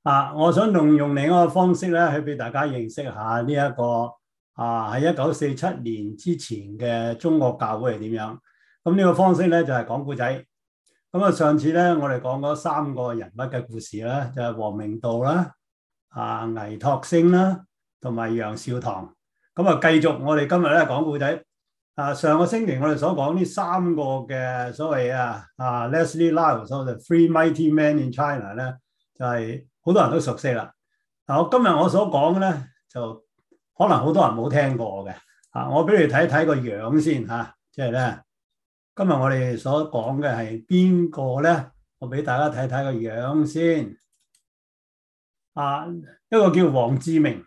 我想用另一個方式咧，去俾大家認識下呢一個喺1947年之前嘅中國教會係點樣。咁呢個方式咧就係講故仔。咁上次咧我哋講嗰3個人物嘅故事咧，就係王明道啦、倪柝聲啦，同埋楊兆棠。咁繼續我哋今日咧講故仔。上個星期我哋所講呢3個嘅所謂Leslie Liles 所謂 Three Mighty Men in China 咧，就係好多人都熟悉啦。我今日我所講嘅咧，就可能好多人冇聽過嘅。我俾你睇睇個樣先嚇，即係咧，今日我哋所講嘅係邊個咧？我俾大家睇睇個樣先。一個叫王志明。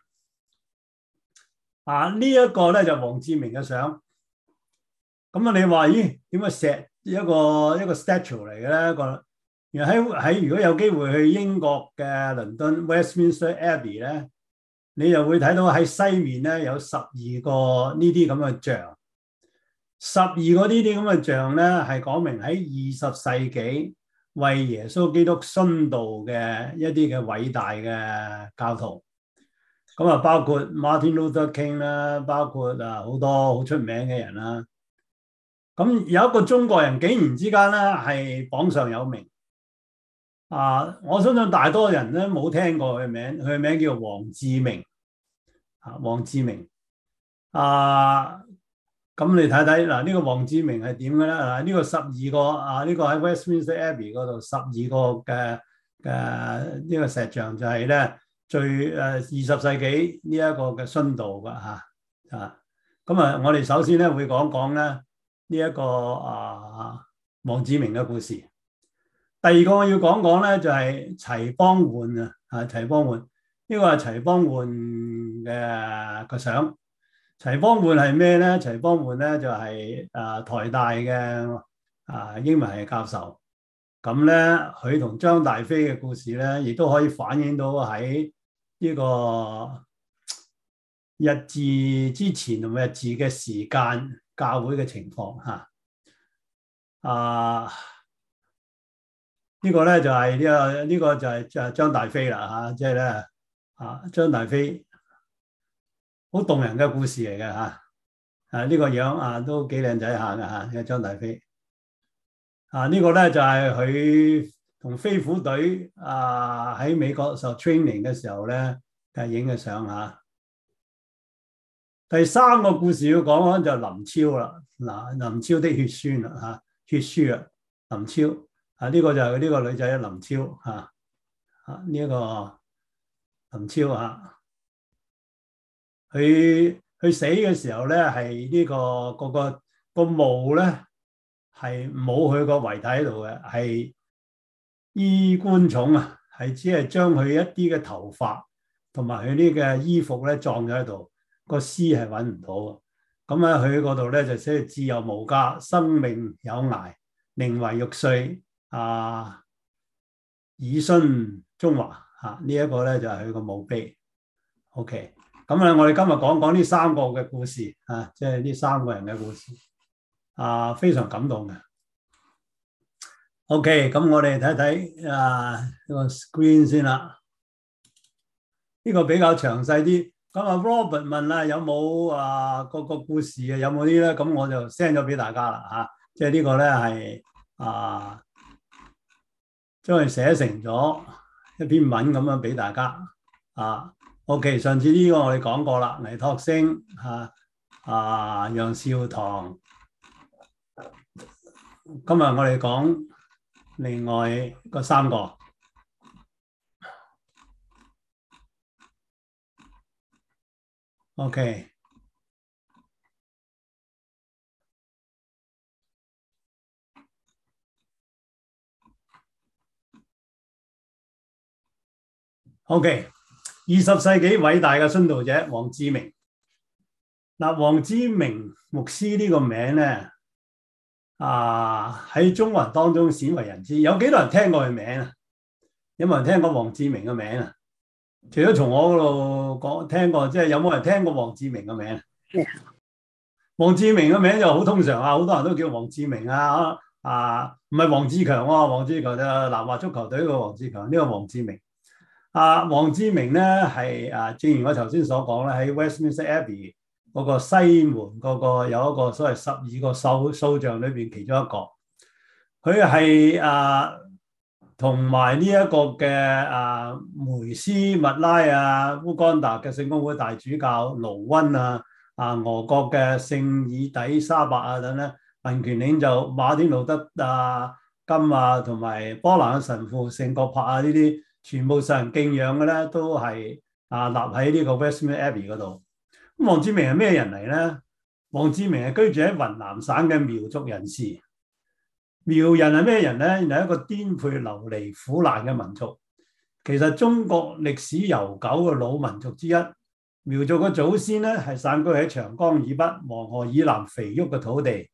呢一個咧就王志明嘅相。咁你話咦？點解石一個 statue 嚟嘅咧？原來喺如果有機會去英國嘅倫敦 Westminster Abbey 咧，你就會睇到喺西面咧有12個呢啲咁嘅像。12個呢啲咁嘅像咧，係講明喺20世紀為耶穌基督殉道嘅一啲嘅偉大嘅教徒。咁包括 Martin Luther King 啦，包括好多好出名嘅人啦。咁有一個中國人竟然之間咧係榜上有名。我相信大多人咧冇聽過佢嘅名，佢嘅名叫王志明。王志明。咁你睇睇嗱，呢個王志明係點嘅咧？呢個12個呢個喺 Westminster Abbey 嗰度12個嘅呢個石像就係咧最20世紀呢一個嘅殉道㗎嚇。咁我哋首先咧會講講咧呢一個王志明嘅故事。第二個我要講講咧就係齊邦媛齊邦媛呢個係齊邦媛嘅個相。齊邦媛係咩咧？齊邦媛咧就係台大嘅英文系教授。咁咧佢同張大飛嘅故事咧，亦都可以反映到喺呢個日治之前同埋日治嘅時間教會嘅情況嚇。呢個咧就係呢個就係張大飛啦嚇，即係咧張大飛好動人嘅故事嚟嘅嚇。呢個樣都幾靚仔下嘅嚇，呢個張大飛。呢個咧就係佢同飛虎隊喺美國受 training 嘅時候咧影嘅相嚇。第3個故事要講就係林超啦。林超的血書啦血書啊，林超呢個就係呢個女仔林超呢一個林超佢死嘅時候咧係呢個墓咧係冇佢個遺體喺度嘅，係衣冠冢係只係將佢一啲嘅頭髮同埋佢啲嘅衣服咧葬咗喺度，個屍係揾唔到。咁佢嗰度咧就寫自由無價，生命有涯，寧為玉碎以殉中華呢一個咧就係佢個墓碑。OK， 咁我哋今日講講呢3個嘅故事即係呢3個人嘅故事非常感動嘅。OK， 咁我哋睇睇個 screen 先啦。呢個比較詳細啲。咁Robert 問有冇個故事有冇啲咧？咁我就 send 咗俾大家啦即係呢個咧係將佢寫成咗一篇文咁樣俾大家OK， 上次呢個我哋講過啦，倪柝聲楊兆棠。今日我哋講另外嗰3個。OK， 20世紀偉大嘅殉道者王志明。王志明牧師呢個名咧喺中國人當中鮮為人知。有幾多人聽過佢名啊？有冇人聽過王志明嘅名啊？除咗從我嗰度講聽過，即係有冇人聽過王志明嘅名？王志明嘅名就好通常好多人都叫王志明唔係王志強喎。王志強就南華足球隊個王志強，呢個王志明。 王之明咧係正如我頭先所講咧，喺 Westminster Abbey 嗰個西門嗰個有一個所謂12個塑像裏邊其中一個，佢係同埋呢一個嘅梅斯密拉烏干達嘅聖公會大主教盧溫俄國嘅聖爾底沙伯等咧，民權領袖馬丁路德金同埋波蘭嘅神父聖國柏呢啲，全部受人敬仰嘅咧，都係立喺呢個 Westminster Abbey 嗰度。咁王志明係咩人嚟咧？王志明係居住喺雲南省嘅苗族人士。苗人係咩人咧？原來係一個顛沛流離苦難嘅民族。其實中國歷史悠久嘅老民族之一。苗族嘅祖先咧係散居喺長江以北、黃河以南肥沃嘅土地。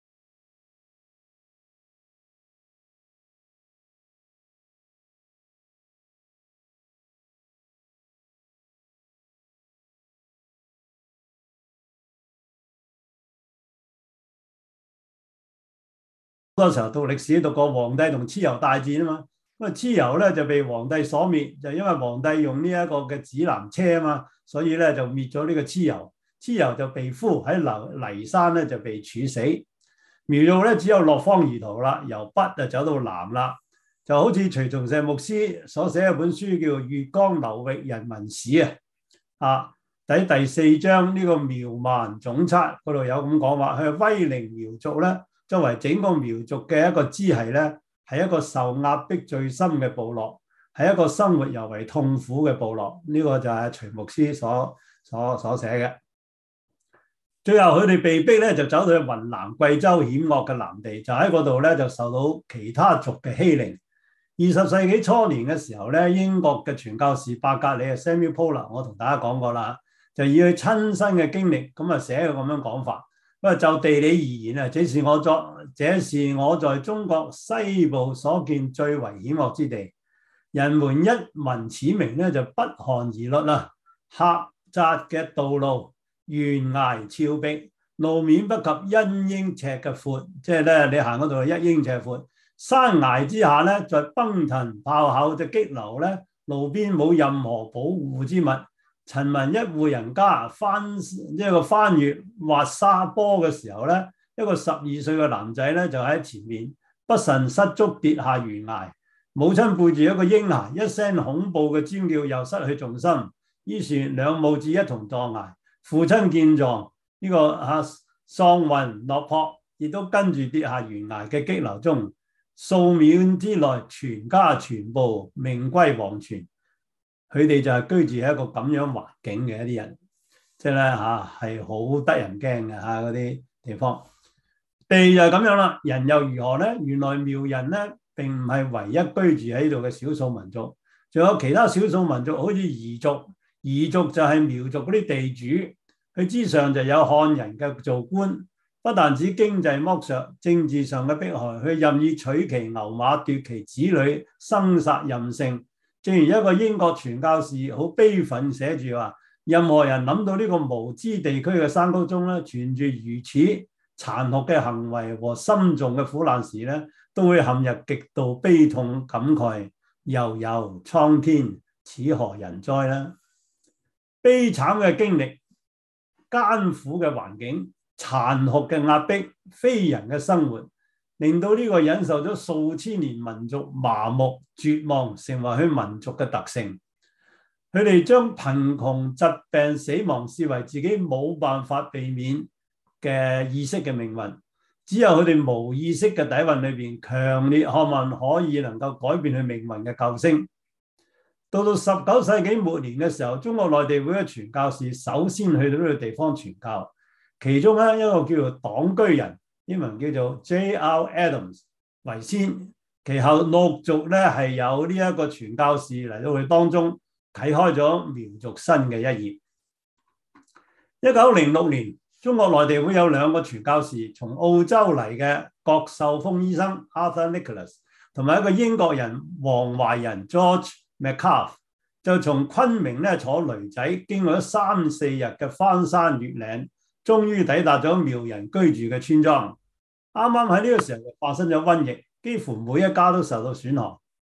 好多時候讀歷史讀過黃帝同蚩尤大戰啊嘛，咁蚩尤咧就被黃帝所滅，就因為黃帝用呢一個嘅指南車啊嘛，所以咧就滅咗呢個蚩尤。蚩尤就被俘喺驪山咧就被處死。苗族咧只有落荒而逃啦，由北就走到南啦，就好似徐從石牧師所寫一本書叫《粵江流域人民史》第4章呢個苗蠻總測嗰度有咁講話，佢係威寧苗族咧。作為整個苗族嘅一個支系咧，係一個受壓迫最深嘅部落，係一個生活尤為痛苦嘅部落。呢個就係徐牧師所寫嘅。最後佢哋被逼咧就走到去雲南貴州險惡嘅南地，就喺嗰度咧就受到其他族嘅欺凌。20世紀初年嘅時候咧，英國嘅傳教士伯格里Samuel Poler，我同大家講過啦，就以佢親身嘅經歷咁寫個咁樣講法。就地理而言這是我在中國西部所見最為險惡之地。人們一聞此名咧，就不寒而栗啦。狹窄嘅道路，懸崖峭壁，路面不及1英尺嘅闊，即係咧你行嗰度係1英尺闊。山崖之下咧，在奔騰炮口嘅激流咧，路邊冇任何保護之物。陳聞一戶人家翻越滑沙坡嘅時候咧，一個12歲嘅男仔咧就喺前面不慎失足跌下懸崖，母親背住一個嬰孩，一聲恐怖嘅尖叫又失去重心，於是兩母子一同墮崖。父親見狀，呢個喪魂落魄，亦都跟住跌下懸崖嘅激流中，數秒之內全家全部命歸黃泉。佢哋就係居住喺一個咁樣環境嘅一啲人，即係咧係好得人驚嘅嗰啲地方。地就係咁樣啦，人又如何咧？原來苗人咧並唔係唯一居住喺度嘅少數民族，仲有其他少數民族，好似彝族。彝族就係苗族嗰啲地主，佢之上就有漢人嘅做官，不但止經濟剝削，政治上嘅迫害，佢任意取其牛馬，奪其子女，生殺任性。正如一個英國傳教士好悲憤寫住話，任何人諗到呢個無知地區嘅山谷中咧，存住如此殘酷嘅行為和深重嘅苦難時咧，都會陷入極度悲痛感慨，悠悠蒼天，此何人哉呢？悲慘嘅經歷、艱苦嘅環境、殘酷嘅壓迫、非人嘅生活，令到呢個忍受咗數千年民族麻木絕望，成為佢民族嘅特性。佢哋將貧窮、疾病、死亡視為自己冇辦法避免嘅意識嘅命運，只有佢哋無意識嘅底蘊裏邊強烈渴望可以能夠改變佢命運嘅救星。到19世紀末年嘅時候，中國內地會嘅傳教士首先去到呢個地方傳教，其中一個叫做黨居人，英文叫做 J.R. Adams 為先，其後陸續咧係有呢一個傳教士嚟到佢當中，啟開咗苗族新嘅一頁。1906年，中國內地會有2個傳教士，從澳洲嚟嘅郭秀峰醫生 Arthur Nicholas， 同埋一個英國人黃懷仁 George Metcalfe， 就從昆明咧坐驢仔，經過咗3-4日嘅翻山越嶺，終於抵達咗苗人居住嘅村莊。啱啱喺呢個時候就發生咗瘟疫，幾乎每一家都受到損害。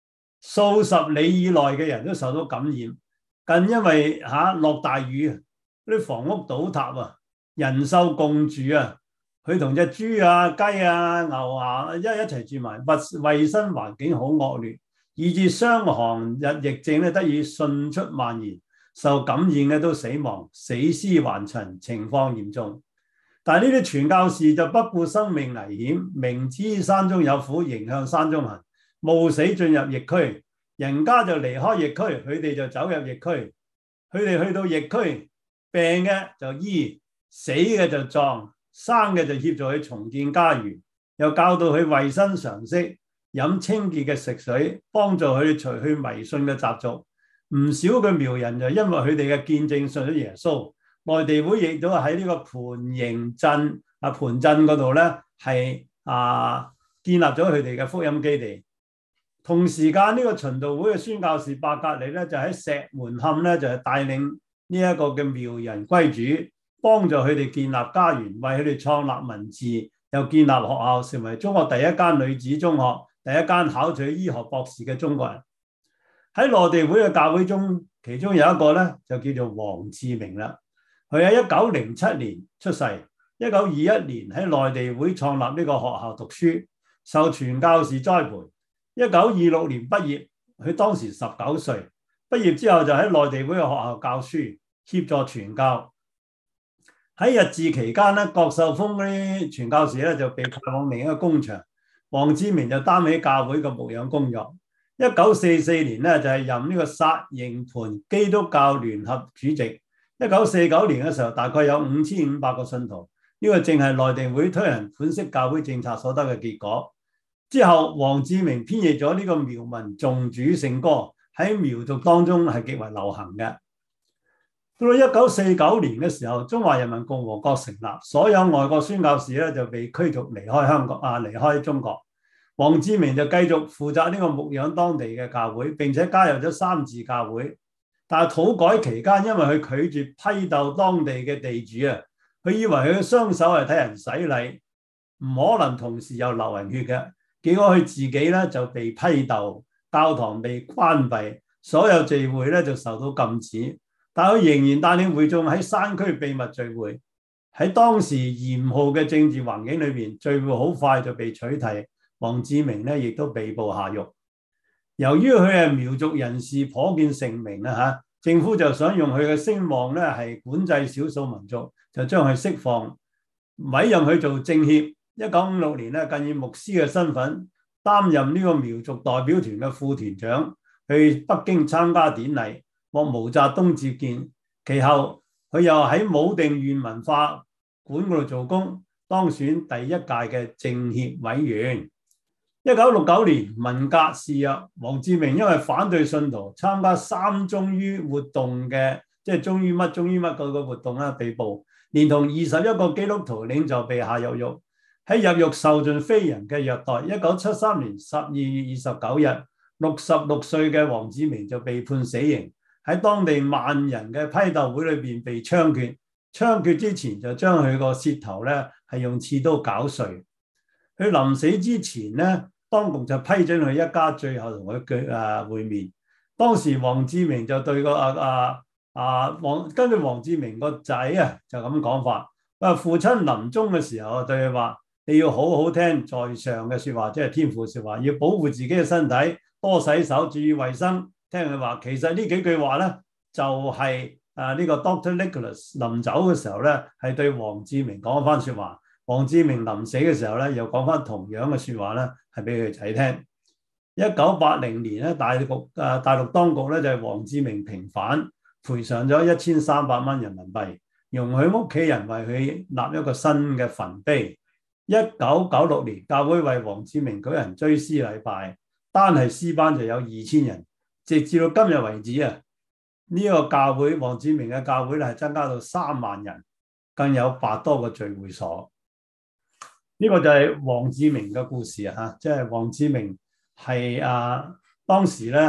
數十里以內嘅人都受到感染。更因為落大雨，啲房屋倒塌啊，人獸共住啊，佢同隻豬啊、雞啊、牛啊一齊住埋，衞生環境好惡劣，以致傷寒日疫症咧得以迅速蔓延，受感染嘅都死亡，死屍橫陳，情況嚴重。但係呢啲傳教士就不顧生命危險，明知山中有虎，仍向山中行，冒死進入疫區。人家就離開疫區，佢哋就走入疫區。佢哋去到疫區，病嘅就醫，死嘅就葬，生嘅就協助佢重建家園，又教導佢衞生常識，飲清潔嘅食水，幫助佢哋除去迷信嘅習俗。唔少嘅苗人就因為佢哋嘅見證信咗耶穌。內地會亦都喺呢個盤營鎮盤鎮嗰度咧，係建立咗佢哋嘅福音基地。同時間呢個循道會嘅宣教士伯格利咧，就喺石門坎咧，就係帶領呢一個嘅苗人歸主，幫助佢哋建立家園，為佢哋創立文字，又建立學校，成為中國第一間女子中學，第一間考取醫學博士嘅中國人。喺內地會嘅教會中，其中有一個咧就叫做王志明啦。佢喺1907年出世，1921年喺內地會創立呢個學校讀書，受傳教士栽培。1926年畢業，佢當時19歲。畢業之後就喺內地會嘅學校教書，協助傳教。喺日治期間咧，郭秀峰嗰啲傳教士咧就被派往另一個工場，王志明就擔起教會嘅牧養工作。1944年咧就係任呢個薩營盤基督教聯合主席。1949年嘅時候，大概有5500個信徒，呢個正係內地會推行款式教會政策所得嘅結果。之後，王志明編譯咗呢個苗民頌主聖歌，喺苗族當中係極為流行嘅。到1949年嘅時候，中華人民共和國成立，所有外國宣教士咧就被驅逐離開香港離開中國。王志明就繼續負責呢個牧養當地嘅教會，並且加入咗三自教會。但係土改期間，因為佢拒絕批鬥當地嘅地主啊，佢以為佢嘅雙手係替人洗禮，唔可能同時又流人血嘅。結果佢自己咧就被批鬥，教堂被關閉，所有聚會咧就受到禁止。但佢仍然帶領會眾喺山區秘密聚會。喺當時嚴酷嘅政治環境裏邊，聚會好快就被取締。王志明咧亦都被捕下獄。由於佢係苗族人士頗見盛名啦，政府就想用佢嘅聲望咧係管制少數民族，就將佢釋放，委任佢做政協。1956年咧，更以牧師嘅身份擔任呢個苗族代表團嘅副團長，去北京參加典禮，獲毛澤東接見。其後佢又喺武定縣文化館嗰度做工，當選第一屆嘅政協委員。1969年文革肆虐，王志明因為反對信徒參加三忠於活動嘅，即係忠於乜嗰個活動啦，被捕，連同21個基督徒領袖被下入獄。喺入獄受盡非人嘅虐待。1973年12月29日，66歲嘅王志明就被判死刑，喺當地萬人嘅批鬥會裏邊被槍決。槍決之前就將佢個舌頭咧係用刺刀絞碎。佢臨死之前咧，當局就批准佢一家最後同佢會面。當時王志明就對個根據王志明個仔就咁講法，父親臨終嘅時候對佢話：你要好好聽在上嘅說話，即係天父說話，要保護自己嘅身體，多洗手，注意衛生。聽佢話，其實呢幾句話咧，就係呢個 Dr. Nicholas 臨走嘅時候咧，係對王志明講翻說話。王志明臨死嘅時候咧，又講翻同樣嘅說話咧，係俾佢仔聽。1980年咧，大陸當局咧就係王志明平反，賠償咗1300蚊人民幣，容許屋企人為佢立一個新嘅墳碑。1996年，教會為王志明舉行追思禮拜，單係詩班就有2000人，直至到今日為止呢個教會王志明嘅教會咧係增加到3萬人，更有100多個聚會所。呢個就係王志明嘅故事即係王志明係當時咧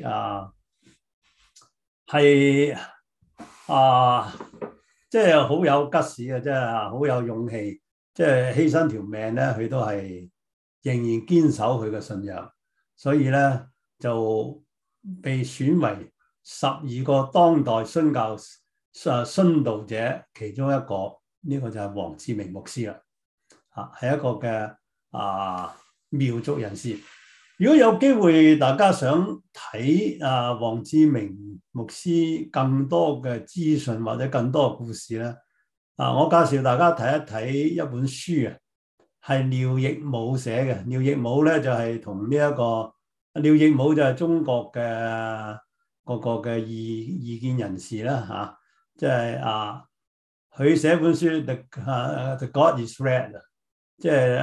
即係好有吉士嘅，即係好有勇氣。即係犧牲條命咧，佢都係仍然堅守佢嘅信仰。所以咧， 就被選為12個當代殉教殉道者其中一個，呢個就係王志明牧師啦。係一個嘅苗族人士。如果有機會大家想睇王志明牧師更多嘅資訊或者更多嘅故事咧，我介紹大家睇一睇一本書啊，係廖亦武寫嘅。廖亦武咧就係同呢一個廖亦武就係中國嘅嗰個嘅異見人士啦，即係佢寫本書 The God is Red， 即係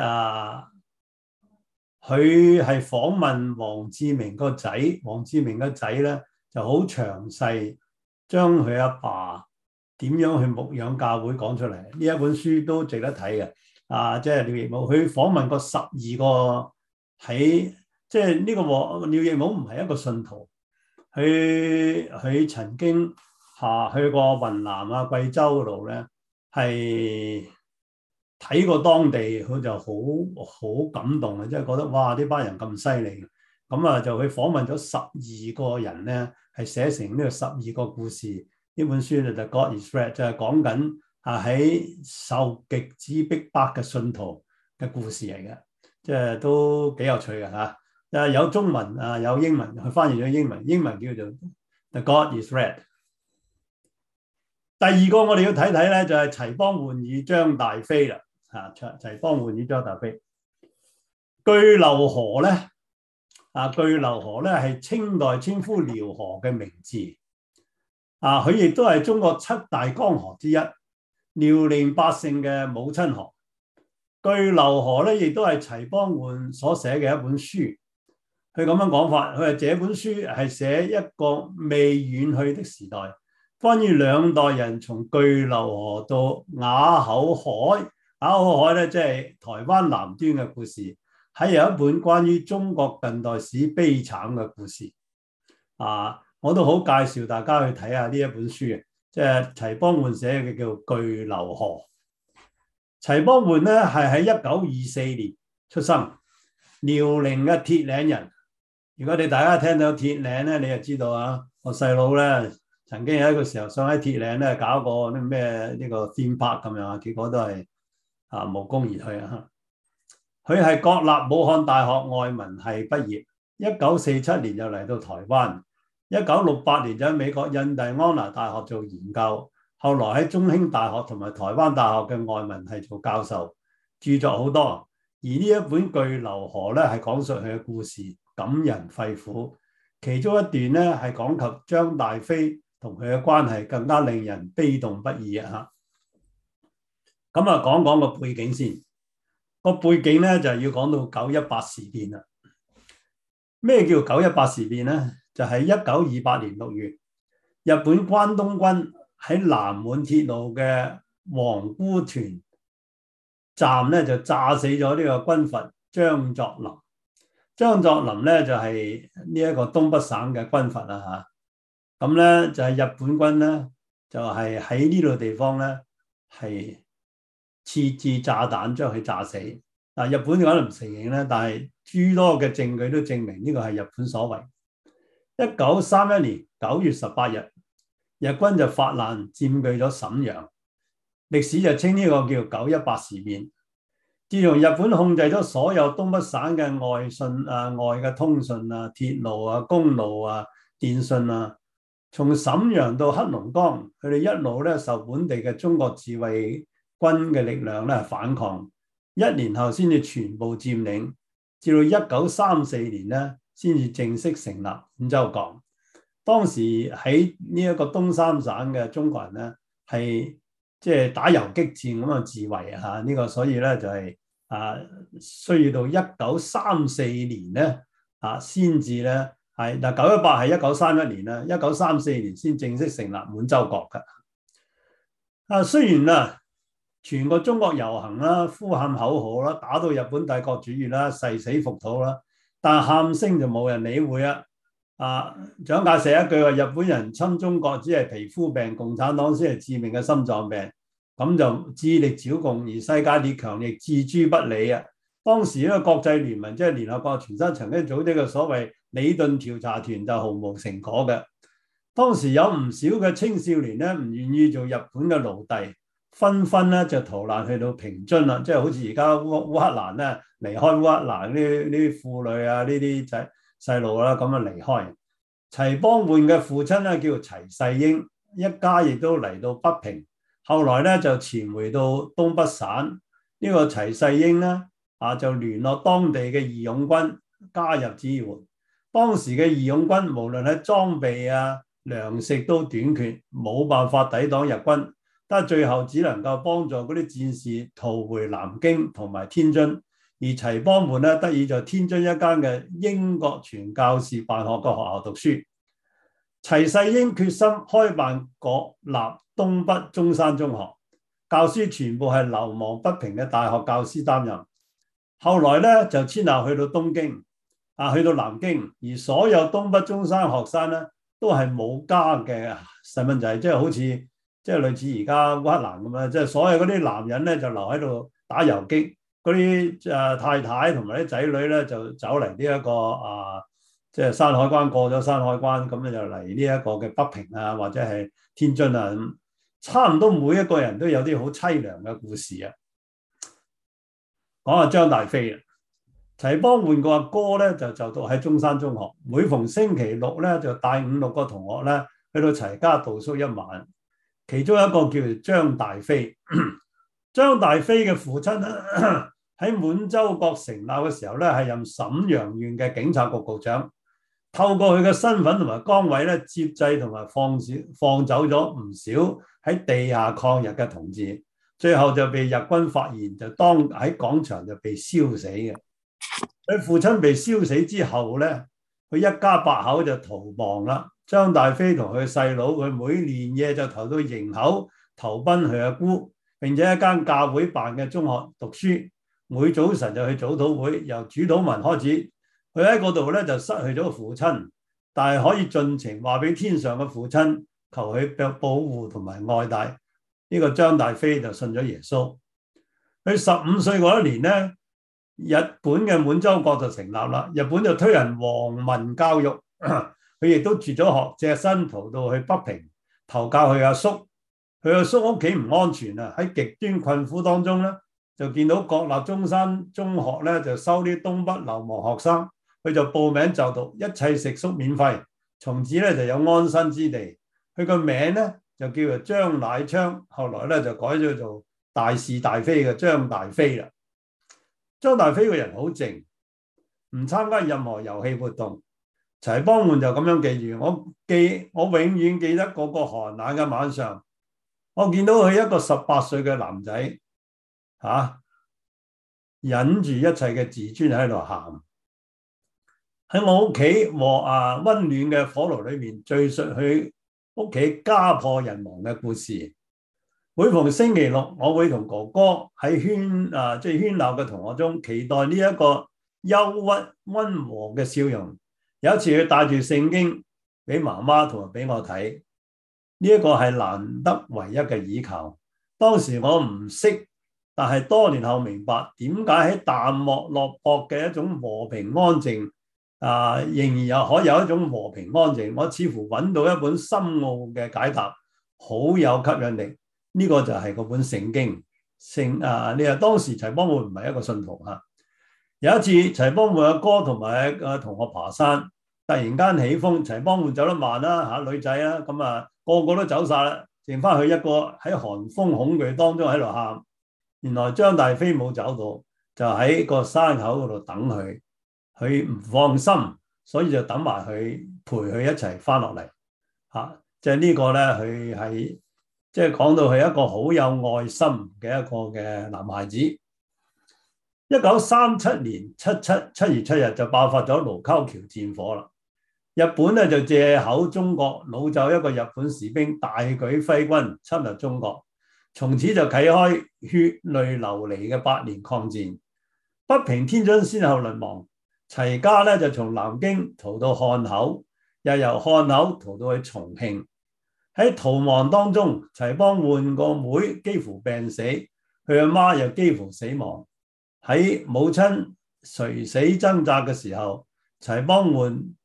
佢係訪問王志明個仔，王志明個仔咧就好詳細將佢阿爸點樣去牧養教會講出嚟。呢一本書都值得睇嘅。即係廖亦武，佢訪問過12個喺，即係呢個廖亦武唔係一個信徒，佢曾經去過雲南貴州嗰度咧，係睇過當地，佢就好感動啊！即係覺得哇，呢班人咁犀利，咁就去訪問咗12個人咧，係寫成呢個12個故事。呢本書就《God is Red》，就係講緊喺受極之逼迫嘅信徒嘅故事嚟嘅，即係都幾有趣嘅嚇。有中文有英文，佢翻譯咗英文，英文叫做《The God is Red》。第二個我哋要睇睇咧，就係齊邦煥與張大飛啦。齊邦煥與張大飛。巨流河咧，巨流河咧係清代稱呼遼河嘅名字。佢亦都係中國7大江河之一，遼寧百姓嘅母親河。巨流河咧亦都係齊邦煥所寫嘅一本書。佢咁樣講法，佢話這本書係寫一個未遠去的時代，關於兩代人從巨流河到啞口海。啞口海咧，即係台灣南端嘅故事，係有一本關於中國近代史悲慘嘅故事。我都好介紹大家去睇下呢一本書嘅，即係齊邦煥寫嘅叫《巨流河》。齊邦煥咧係喺1924年出生，遼寧嘅鐵嶺人。如果大家聽到鐵嶺咧，你就知道我細佬咧曾經有一個時候想喺鐵嶺咧搞個啲咩呢個 theme park 咁樣，結果都係無功而退啊！佢係國立武漢大學外文系畢業，1947年就嚟到台灣，1968年就喺美國印第安納大學做研究，後來喺中興大學同埋台灣大學嘅外文系做教授，著作好多。而呢一本《巨流河》咧係講述佢嘅故事，感人肺腑。其中一段咧係講及張大飛同佢嘅關係，更加令人悲動不已啊！咁講講個背景先。個背景咧就要講到918事變啦。咩叫918事變咧？就係1928年6月，日本關東軍喺南滿鐵路嘅皇姑屯站咧就炸死咗呢個軍閥張作霖。張作霖咧就係呢一個東北省嘅軍閥啦嚇。咁咧就係日本軍咧就係喺呢度地方咧係設置炸彈將佢炸死。日本可能唔承認咧，但係諸多嘅證據都證明呢個係日本所為。1931年9月18日，日軍就發難佔據咗瀋陽，歷史就稱呢個叫918事變。自從日本控制咗所有東北省嘅外嘅通訊鐵路公路電信從瀋陽到黑龍江，佢哋一路咧受本地嘅中國自衛軍嘅力量咧反抗，1年後先至全部佔領，至到1934年咧先至正式成立五洲港。當時喺呢一個東三省嘅中國人咧係即係打游擊戰咁嘅自衛呢個，所以咧就係需要到1934年咧先至咧係918係1931年啦，1934年先正式成立滿洲國㗎。雖然全個中國遊行啦、呼喊口號啦、打到日本帝國主義啦、誓死復土啦，但喊聲就冇人理會啊！蔣介石一句話：日本人侵中國只係皮膚病，共產黨先係致命嘅心臟病。咁就致力剿共，而世界列強亦置諸不理啊！當時呢個國際聯盟即係聯合國全身曾經組織嘅所謂李頓調查團就毫無成果嘅。當時有唔少嘅青少年咧唔願意做日本嘅奴隸，紛紛咧就逃難去到平津啦，即係好似而家烏克蘭咧離開烏克蘭呢啲婦女啊，呢啲細路啦咁啊離開。齊邦煥嘅父親咧叫齊世英，一家亦都嚟到北平，後來咧就潛回到東北省。呢個齊世英咧就聯絡當地嘅義勇軍加入支援。當時嘅義勇軍無論喺裝備啊糧食都短缺，冇辦法抵擋日軍，但係最後只能夠幫助嗰啲戰士逃回南京同埋天津，而齊邦煥咧得以在天津一間嘅英國傳教士辦學嘅學校讀書。齊世英決心開辦國立東北中山中學，教師全部係流亡北平嘅大學教師擔任。後來咧就遷校去到東京，去到南京，而所有東北中山學生咧都係冇家嘅細蚊仔，即係好似即係類似而家烏克蘭咁樣，即係所有嗰啲男人咧就留喺度打游擊，嗰啲太太同埋啲仔女咧就走嚟呢一個即係山海關，過咗山海關咁就嚟呢一個嘅北平啊，或者係天津啊，咁差唔多每一個人都有啲好凄涼嘅故事啊。講下張大飛啊，齊邦煥個阿哥咧就讀喺中山中學，每逢星期六咧就帶5、6個同學咧去到齊家度宿一晚。其中一個叫做張大飛，張大飛嘅父親喺滿洲國成立嘅時候咧係任瀋陽縣嘅警察局局長，透過佢嘅身份同埋崗位咧接濟同埋放走咗唔少喺地下抗日嘅同志。最後就被日軍發現，就當喺廣場就被燒死嘅。佢父親被燒死之後咧，佢一家8口就逃亡啦。張大飛同佢細佬，佢每年夜就投到營口投奔佢阿姑，並且一間教會辦嘅中學讀書。每早晨就去早禱會，由主禱文開始。佢喺嗰度咧就失去咗父親，但係可以盡情話俾天上嘅父親，求佢保護同埋愛戴。呢個張大飛就信咗耶穌。佢15歲嗰一年咧，日本嘅滿洲國就成立啦。日本就推行皇民教育，佢亦都輟咗學，隻身逃到去北平投靠佢阿叔。佢阿叔屋企唔安全啊，喺極端困苦當中咧，就見到國立中山中學咧就收啲東北流亡學生，佢就報名就讀，一切食宿免費，從此咧就有安身之地。佢個名咧就叫做張乃昌，後來咧就改咗做大是大非嘅張大飛啦。張大飛個人好靜，唔參加任何遊戲活動。齊邦煥就咁樣記住，我永遠記得嗰個寒冷嘅晚上，我見到佢一個18歲嘅男仔忍住一切嘅自尊喺度喊，喺我屋企和溫暖嘅火爐裏面敘述佢屋企家破人亡嘅故事。每逢星期六，我會同哥哥喺喧鬧嘅同學中期待呢一個憂鬱溫和嘅笑容。有一次佢帶住聖經俾媽媽同埋俾我睇，呢一個係難得唯一嘅依靠。當時我唔識，但係多年後明白點解喺淡漠落魄嘅一種和平安靜仍然可以有一種和平安靜。我似乎揾到一本深奧嘅解答，好有吸引力。呢個就係嗰本聖經。你話當時齊邦煥唔係一個信徒嚇。有一次齊邦煥阿哥同埋同學爬山，突然間起風，齊邦煥走得慢啦女仔啦，咁個個都走晒啦，剩翻佢一個喺寒風恐懼當中喺度喊。原來張大飛冇走到，就喺個山口嗰度等佢，佢唔放心，所以就等埋佢陪佢一齊翻落嚟即係呢個咧，佢係即係講到係一個好有愛心嘅一個嘅男孩子。1937年7月7日就爆發咗盧溝橋戰火啦。日本咧就借口中國擄走一個日本士兵，大舉揮軍侵入中國，從此就啟開血淚流離嘅8年抗戰。北平、天津先後淪亡，齊家咧就從南京逃到漢口，又由漢口逃到去重慶。喺逃亡當中，齊邦煥個妹幾乎病死，佢阿媽又幾乎死亡。喺母親垂死掙扎嘅時候，齊邦煥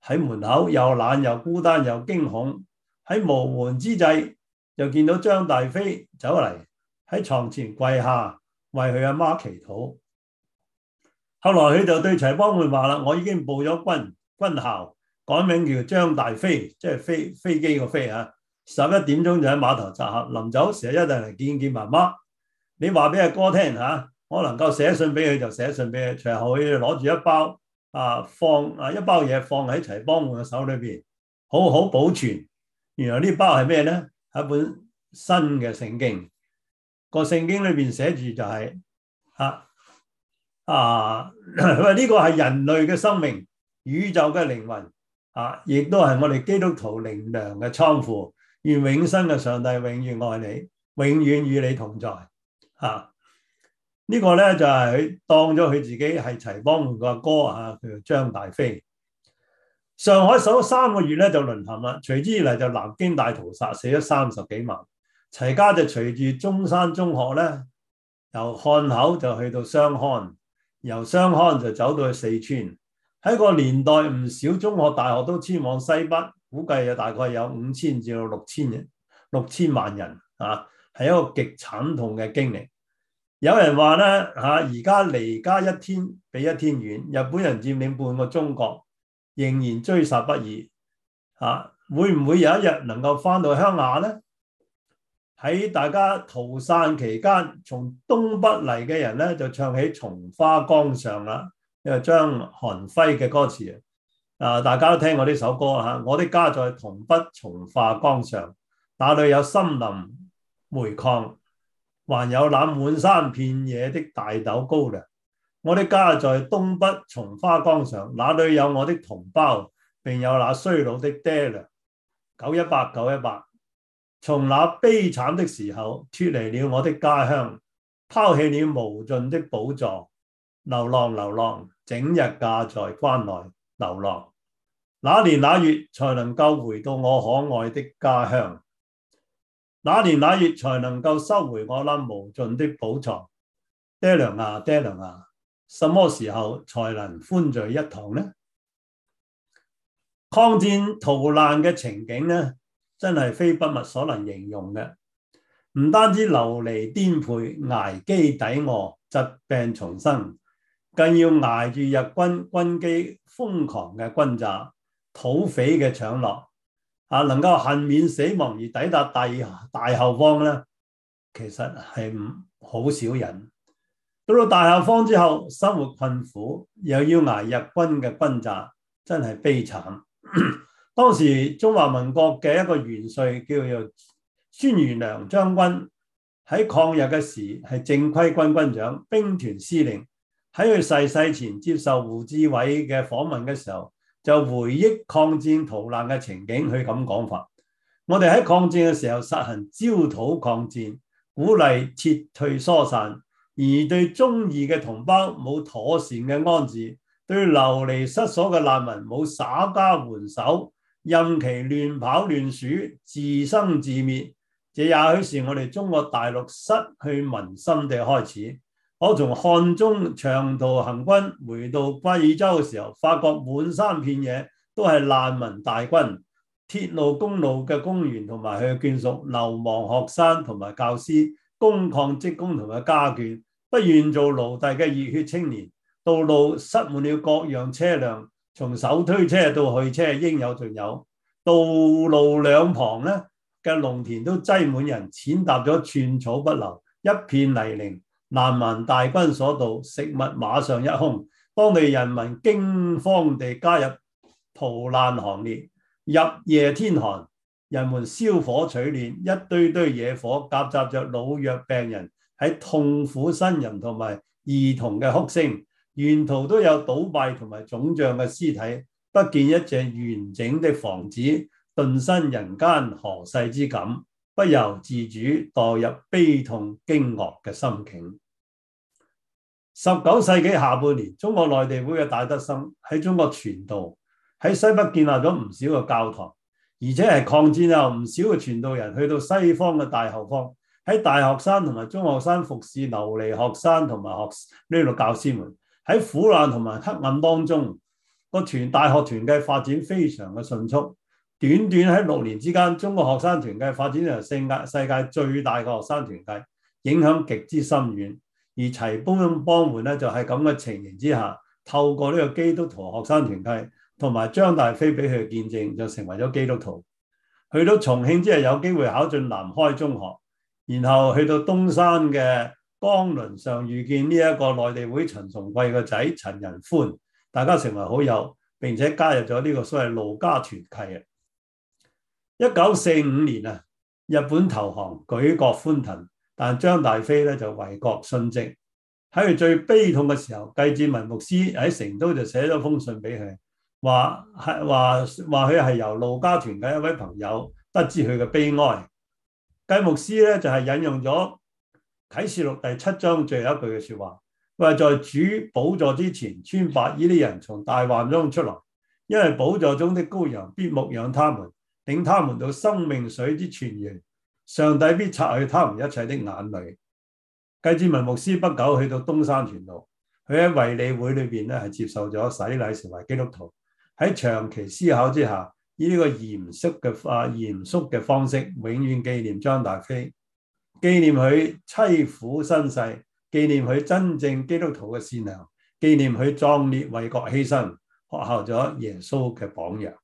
喺門口又懶又孤單又驚恐，喺無援之際，就見到張大飛走嚟喺床前跪下為佢阿媽祈禱。後來佢就對齊邦門話啦：我已經報咗軍校，改名叫張大飛，即係飛機個飛啊！11點鐘就喺碼頭集合，臨走時一定嚟見媽媽。你話俾阿哥聽嚇，我能夠寫信俾佢就寫信俾佢。隨後佢攞住一包一包嘢放喺齊邦門嘅手裏邊，好好保存。原來呢包係咩咧？係一本新嘅聖經。個聖經裏邊寫住就係佢話呢個係人類嘅生命、宇宙嘅靈魂亦都係我哋基督徒靈糧嘅倉庫。願永生嘅上帝永遠愛你，永遠與你同在。呢個咧就係佢當咗佢自己係齊邦門個阿哥佢叫張大飛。上海守3個月咧就淪陷啦，隨之而嚟就南京大屠殺，死咗30幾萬。齊家就隨住中山中學咧，由漢口就去到湘康，由湘康就走到去四川。喺個年代，唔少中學大學都遷往西北，估計有大概有5000至到6000萬人係一個極慘痛嘅經歷。有人話咧而家離家一天比一天遠，日本人佔領半個中國，仍然追殺不已。會唔會有一日能夠翻到鄉下呢？喺大家逃散期間，從東北嚟嘅人咧就唱起《松花江上》啦，因為張韓輝嘅歌詞大家都聽過呢首歌我的家在潼北松花江上，那裏有森林煤礦，還有那滿山遍野的大豆高粱。我的家在東北松花江上，那裏有我的同胞，並有那衰老的爹娘。918 918，從那悲慘的時候脫離了我的家鄉，拋棄了無盡的寶藏，流浪流浪，整日架在關內流浪。那年那月才能夠回到我可愛的家鄉，那年那月才能夠收回我那無盡的寶藏。爹娘啊爹娘啊，什麼時候才能歡聚一堂呢？抗戰逃難嘅情景呢，真係非筆墨所能形容嘅。唔單止流離顛沛、捱飢抵餓、疾病叢生，更要捱住日軍軍機瘋狂嘅轟炸、土匪嘅搶掠能夠幸免死亡而抵達大後方呢，其實係好少人。到大後方之後，生活困苦，又要捱日軍嘅轟炸，真係悲慘。當時中華民國嘅一個元帥叫做孫元良將軍，喺抗日嘅時係正規軍軍長、兵團司令。喺佢逝世前接受胡志偉嘅訪問嘅時候，就回憶抗戰逃難嘅情景，佢咁講法：我哋喺抗戰嘅時候實行焦土抗戰，鼓勵撤退疏散，而對忠義嘅同胞冇妥善嘅安置，對流離失所嘅難民冇灑家援手，任其亂跑亂鼠，自生自滅。這也許是我哋中國大陸失去民心嘅開始。我從漢中長途行軍回到貴州嘅時候，發覺滿山遍野都係難民大軍，鐵路公路嘅公園同埋佢嘅眷屬，流亡學生同埋教師，工礦職工同埋家眷，不願做奴隸嘅熱血青年。道路塞滿了各樣車輛，從手推車到汽車應有盡有。道路兩旁咧嘅農田都擠滿人，踐踏咗寸草不留，一片泥濘。難民大軍所到，食物馬上一空，當地人民驚慌地加入逃難行列。入夜天寒，人們燒火取暖，一堆堆野火夾雜着老弱病人喺痛苦呻吟同埋兒童嘅哭聲，沿途都有倒斃同埋腫脹嘅屍體，不見一隻完整的房子，頓生人間何世之感，不由自主墮入悲痛驚愕嘅心境。19世紀下半年，中國內地會嘅戴德生喺中國傳道，喺西北建立咗唔少嘅教堂，而且係抗戰後唔少嘅傳道人去到西方嘅大後方，喺大學生同埋中學生服侍流離學生同埋呢度教師們，喺苦難同埋黑暗當中大學團契發展非常嘅迅速，短短喺6年之間，中國學生團契發展成世界最大嘅學生團契，影響極之深遠。而齊邦門咧就係咁嘅情形之下，透過呢個基督徒學生團契同埋張大飛俾佢嘅見證，就成為咗基督徒。去到重慶之後有機會考進南開中學，然後去到東山嘅江輪上遇見呢一個內地會陳崇貴個仔陳仁歡，大家成為好友，並且加入咗呢個所謂路家團契。1945年啊，日本投降，舉國歡騰，但張大飛咧就為國殉職。喺佢最悲痛嘅時候，計志文牧師喺成都就寫咗封信俾佢，話佢係由路家團嘅一位朋友得知佢嘅悲哀。計牧師咧就係引用咗啟示錄第7章最後一句嘅說話，話在主寶座之前，穿白衣的人從大患中出來，因為寶座中的羔羊必牧養他們，領他們到生命水之泉源，上帝必擦去他們一切的眼淚。計志文牧師不久去到東山傳道，佢喺衛理會裏邊咧係接受咗洗禮，成為基督徒。喺長期思考之下，以呢個嚴肅嘅方式，永遠紀念張大飛，紀念佢淒苦身世，紀念佢真正基督徒嘅善良，紀念佢壯烈為國犧牲，學效咗耶穌嘅榜樣。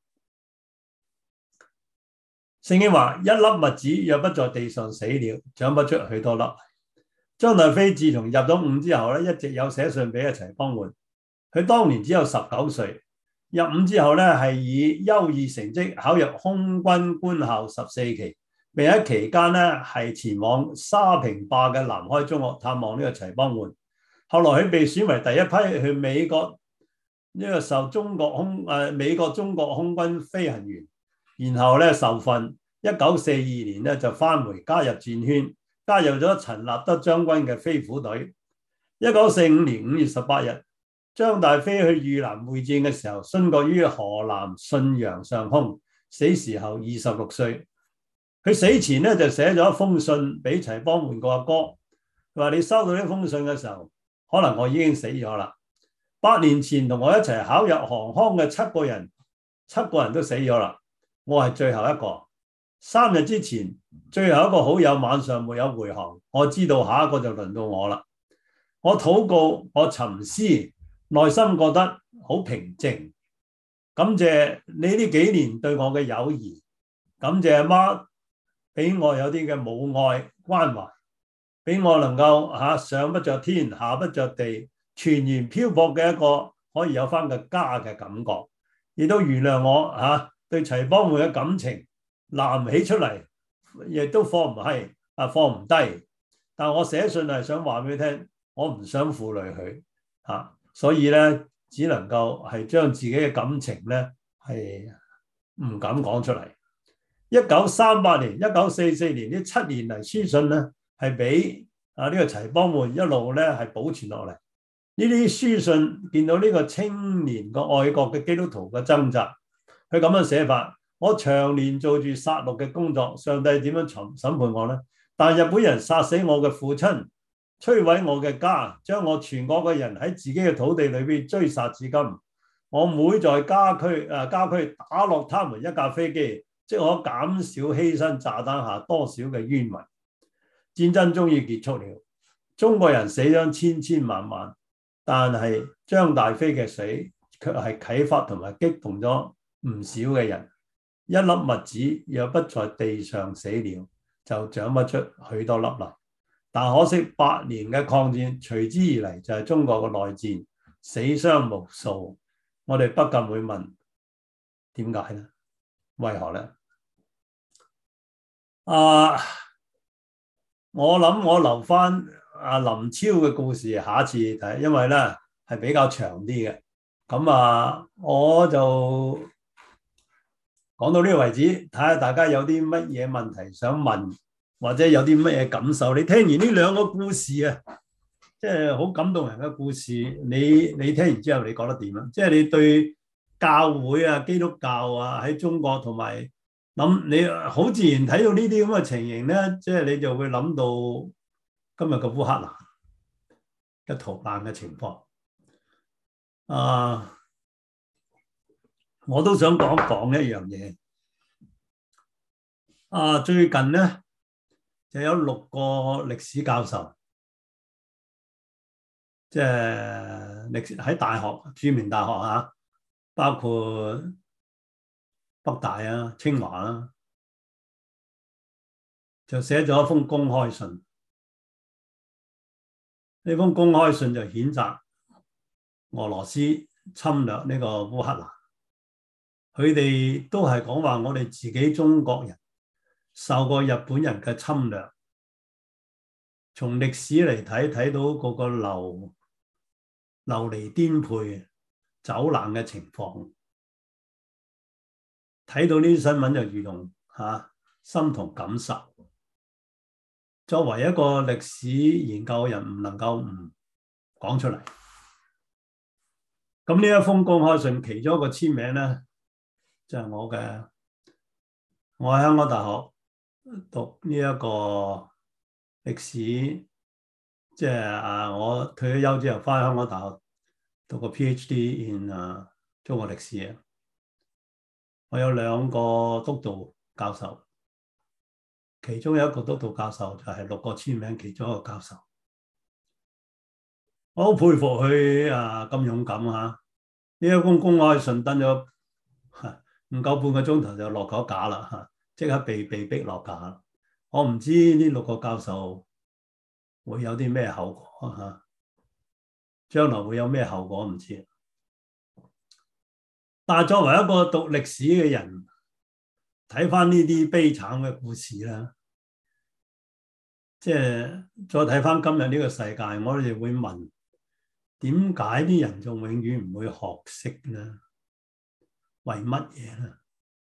聖經話：一粒麥子若不在地上死了，長不出許多粒。張大飛自從入咗伍之後咧，一直有寫信俾齊邦門。佢當年只有19歲，入伍之後咧係以優異成績考入空軍官校14期，並喺期間咧係前往沙坪壩嘅南開中學探望呢個齊邦門。後來佢被選為第一批去美國呢個受美國中國空軍飛行員，然後咧受訓。1942年咧就返回加入戰圈，加入咗陳立德將軍嘅飛虎隊。1945年5月18日，張大飛去豫南會戰嘅時候，殉國於河南信陽上空，死時候26歲。佢死前咧就寫咗一封信俾齊邦門個阿哥，佢話：你收到呢封信嘅時候，可能我已經死咗啦。8年前同我一齊考入航康嘅7個人都死咗啦，我係最後一個。3日之前，最後一個好友晚上沒有回航，我知道下一個就輪到我啦。我禱告，我沉思，內心覺得好平靜。感謝你呢幾年對我嘅友誼，感謝阿媽俾我有啲嘅母愛關懷，俾我能夠上不着天，下不着地，全然漂泊嘅一個可以有翻個家嘅感覺，亦都原諒我對齊邦門嘅感情攬唔起出嚟，亦都放唔低。但我寫信係想話俾你聽，我唔想負累佢所以咧只能夠係將自己嘅感情咧係唔敢講出嚟。1938年、1944年呢7年嚟書信咧係俾呢個齊邦門一路咧係保存落嚟。呢啲書信見到呢個青年個愛國嘅基督徒嘅掙扎，佢咁樣寫法。我長年做住殺戮嘅工作，上帝點樣審判我呢？但日本人殺死我嘅父親，摧毀我嘅家，將我全國嘅人喺自己嘅土地裏邊追殺至今。我每在家區打落他們一架飛機，即可減少犧牲炸彈下多少嘅冤魂。戰爭終於結束了，中國人死咗千千萬萬，但係張大飛嘅死卻係啟發同埋激動咗唔少嘅人。一粒麥子若不在地上死了，就長不出許多粒啦。但可惜8年嘅抗戰隨之而嚟就係中國嘅內戰，死傷無數。我哋不禁會問：點解呢？為何呢？我諗我留翻林超嘅故事下一次睇，因為咧係比較長啲嘅。咁我就講到呢個為止，睇下大家有啲乜嘢問題想問，或者有啲乜嘢感受。你聽完呢兩個故事即係好感動人嘅故事，你聽完之後你覺得點啊？即係你對教會基督教喺中國同埋你好自然睇到呢啲咁嘅情形咧，即係你就會諗到今日嘅烏克蘭嘅逃難嘅情況。 我都想講一樣嘢。最近咧就有6個歷史教授，即係歷史喺大學著名大學嚇，包括北大啊、清華啦，就寫咗一封公開信。呢封公開信就譴責俄羅斯侵略呢個烏克蘭。佢哋都係講話我哋自己中國人受過日本人嘅侵略，從歷史嚟睇到嗰個流離顛沛、走難嘅情況，睇到呢啲新聞就如同心同感受。作為一個歷史研究人，唔能夠唔講出嚟。咁呢一封公開信，其中一個簽名咧，就係我喺香港大學讀呢一個歷史，即係我退咗休之後翻香港大學讀個 PhD in 中國歷史啊。我有2個督導教授，其中有一個督導教授就係6個簽名其中一個教授。我好佩服佢咁勇敢嚇！呢一封公開信登咗唔夠半個鐘頭就落咗架啦嚇，即刻被逼落架。我唔知呢6個教授會有啲咩後果嚇，將來會有咩後果唔知。但係作為一個讀歷史嘅人，睇翻呢啲悲慘嘅故事啦，即係再睇翻今日呢個世界，我哋會問：點解啲人仲永遠唔會學識呢？為乜嘢呢？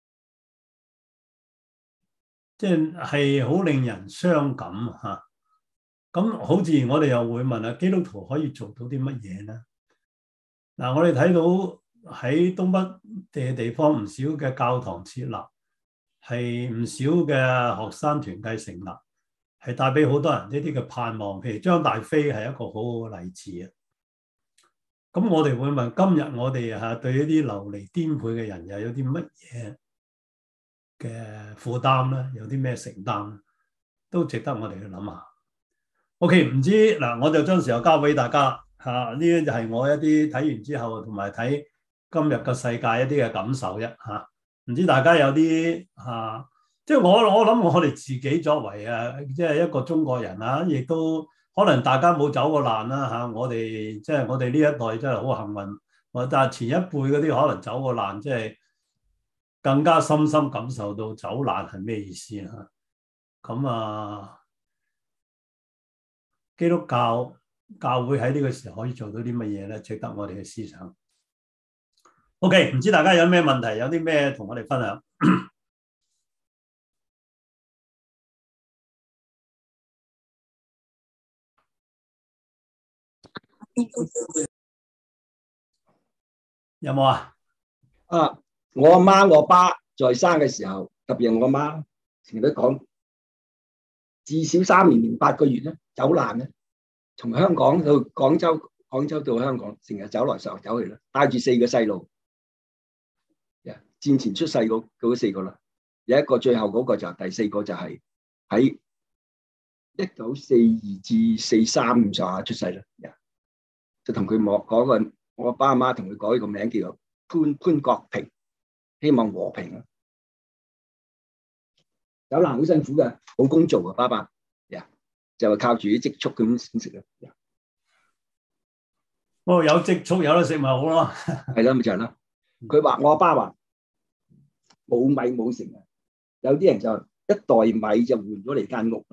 即係好令人傷感嚇。咁好自然，我哋又會問基督徒可以做到啲乜嘢呢？嗱，我哋睇到喺東北嘅地方，唔少嘅教堂設立，係唔少嘅學生團契成立，係帶俾好多人呢啲嘅盼望。譬如張大飛係一個好好嘅例子啊！咁我哋會問：今日我哋對一啲流離顛沛嘅人又有啲乜嘢嘅負擔咧？有啲咩承擔都值得我哋去諗下。OK，唔知嗱，我就將時候交俾大家嚇。呢啲就係我一啲睇完之後同埋睇今日嘅世界一啲嘅感受啫嚇。唔知大家有啲即係我諗我哋自己作為即係一個中國人亦都可能大家冇走過難啦嚇。我哋即係我哋呢一代真係好幸運，但係前一輩嗰啲可能走過難，即係更加深深感受到走難係咩意思嚇。咁基督教會喺呢個時候可以做到啲乜嘢咧？值得我哋嘅思想。OK，唔知大家有咩問題，有啲咩同我哋分享？有冇啊？ 我阿媽、我爸在生嘅時候，特別係我阿媽，成日都講，至少3年8個月咧，走難咧，從香港到廣州，廣州到香港，成日走來走去啦，帶住4個細路。戰前出世嗰4個啦，有一個最後嗰個就第4個就係喺1942至43咁上下出世啦。就同佢講個，我阿爸阿媽同佢改個名叫做潘國平，希望和平啊。走難好辛苦噶，冇工做啊，爸爸就係靠住啲積蓄咁先食啊。 有積蓄有得食咪好咯。 係啦，咪就係啦。佢話我阿爸話冇米冇食啊，有啲人就一袋米就換咗嚟間屋。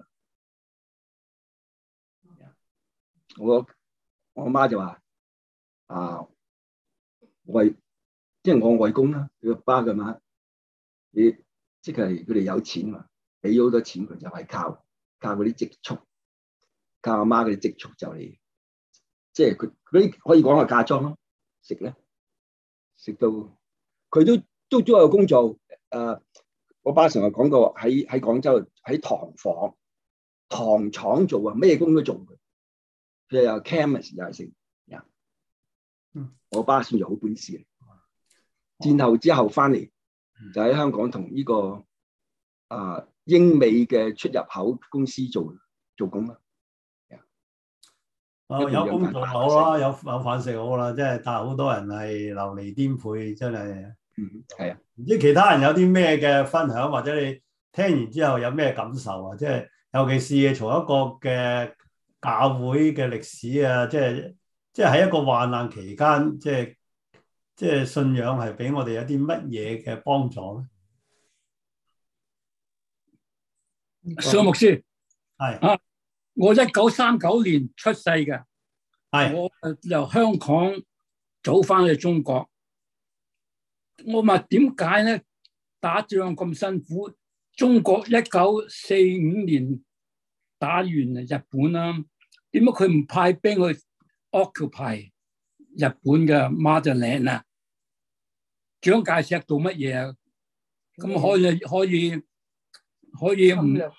我阿媽就話即係我外公啦，佢阿爸嘅嘛，即係佢哋有錢嘛，俾咗好多錢佢，就係靠嗰啲積蓄，靠阿媽嗰啲積蓄就嚟，即係佢啲可以講係嫁妝咯，食咧食到佢都有工作。我爸成日講過喺廣州喺糖廠做啊，咩工都做嘅。佢又 chemist 又係食。我爸算係好本事。 戰後之後翻嚟就喺香港同呢個英美嘅出入口公司做工啦。 有工做好啦，有飯食好啦，即係但係好多人係流離顛沛，真係。 係啊， 唔知其他人有啲咩嘅分享，或者你聽完之後有咩感受啊？即係尤其是從一個嘅教會嘅歷史啊，即係喺一個患難期間，即係信仰係俾我哋有啲乜嘢嘅幫助咧？ 蘇牧師係啊，我1939年出世嘅， 係我由香港早翻去中國。我問點解咧？打仗咁辛苦，中國1945年打完日本啦，點解佢唔派兵去 occupy 日本嘅 motherland 啊？蔣介石做乜嘢啊？咁可以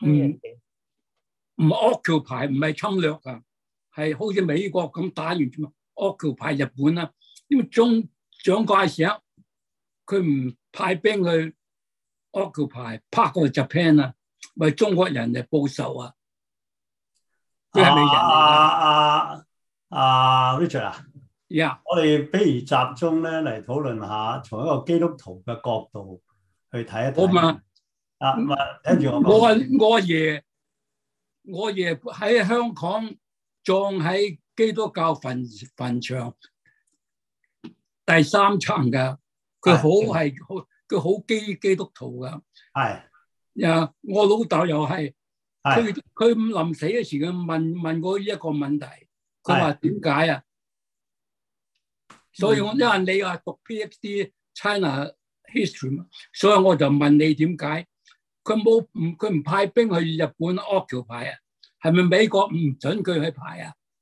唔 occupy， 唔係侵略啊，係好似美國咁打完啫嘛 ，occupy 日本啦。因為蔣介石佢唔派兵去 occupy 拍過 Japan 啊，為中國人嚟報仇啊！佢係咪人嚟㗎 ？Richard 啊， Yeah. 我哋不如集中咧嚟討論下，從一個基督徒嘅角度去睇一睇。 我問聽住我講。 我阿爺喺香港葬喺基督教墳場第3層㗎。佢好基督徒噶， 係呀！我老豆又係，佢臨死嘅時，佢問過一個問題，佢話點解啊？所以因為你話讀 PhD China History 嘛，所以我就問你點解？佢唔派兵去日本 occupy 啊？係咪美國唔准佢去派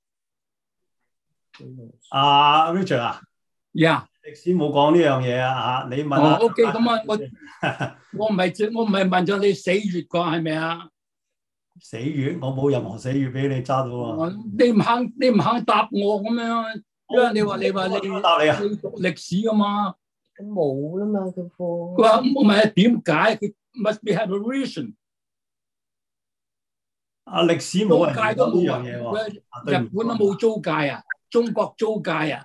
啊 ？Richard 啊， 呀！ 歷史冇講呢樣嘢啊嚇，你問下。 OK， 咁啊，我唔係問咗你死穴個係咪啊？ 死穴，我冇任何死穴俾你揸到喎。 你唔肯答我咁樣，因為你話你答你啊？ 你讀歷史噶嘛？ 咁冇啦嘛，佢課。 佢話唔係點解？佢 must be have a reason。 歷史冇人租界都冇呢樣嘢喎。 日本都冇租界啊，中國租界啊。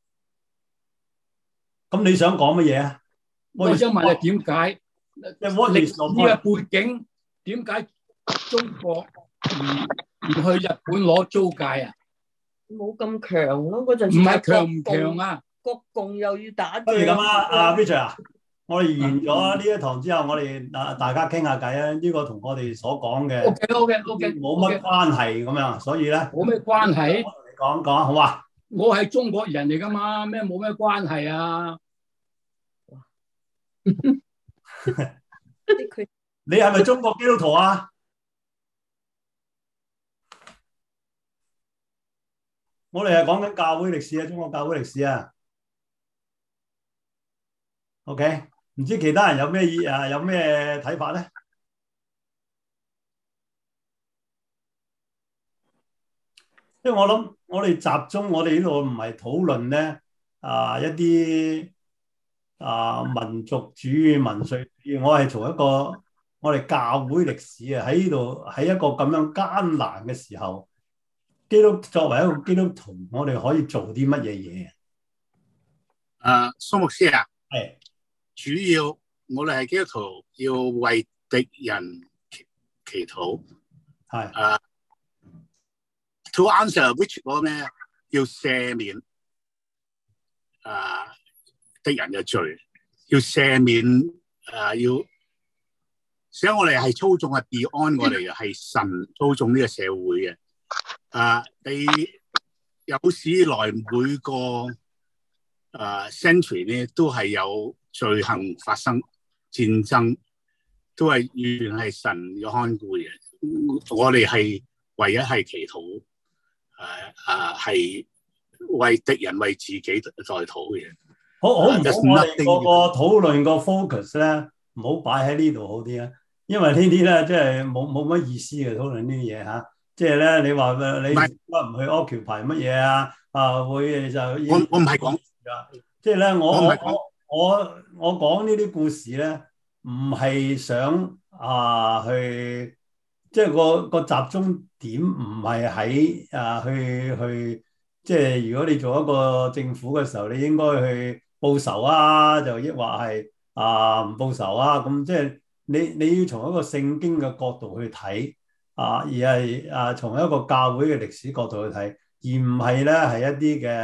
咁你想講乜嘢啊？ 我想問你點解歷史嘅背景，點解中國唔去日本攞租界啊？ 冇咁強咯，嗰陣時。 唔係強唔強啊？ 國共又要打仗。 不如咁啊，Richard 啊，我哋完咗呢一堂之後，我哋大家傾下偈啊。呢個同我哋所講嘅 OK 冇乜關係咁樣，所以咧冇咩關係。 我同你講好嘛？ 我係中國人嚟噶嘛，咩冇咩關係啊？ 你係咪中國基督徒啊？我哋係講緊教會歷史啊，中國教會歷史啊。OK， 唔知其他人有咩睇法咧？因為我諗我哋集中，我哋呢度唔係討論咧一啲民族主義、民粹主義，我係從一個我哋教會歷史啊，喺呢度喺一個咁樣艱難嘅時候，作為一個基督徒，我哋可以做啲乜嘢嘢？ 蘇牧師啊， 係主要我哋係基督徒，要為敵人祈禱。係to answer which 嗰咩要赦免敵人嘅罪，要赦免要所以我哋係操縱係 beyond 我哋嘅，係神操縱呢個社會嘅。你有史以來每個century 咧都係有罪行發生，戰爭都係完全係神嘅看顧嘅。我哋係唯一係祈禱，係為敵人為自己代禱嘅。 好唔好？我哋個討論個 focus 咧，唔好擺喺呢度好啲啊，因為呢啲咧即係冇乜意思嘅討論呢啲嘢嚇。即係咧，你話你乜唔去 occupy 乜嘢啊？會就我唔係講， 即係咧， 我講呢啲故事咧，唔係想去，即係個集中點唔係喺去，即係如果你做一個政府嘅時候，你應該去報仇啊，就抑或係唔報仇啊？咁即係你要從一個聖經嘅角度去睇而係從一個教會嘅歷史角度去睇，而唔係咧係一啲嘅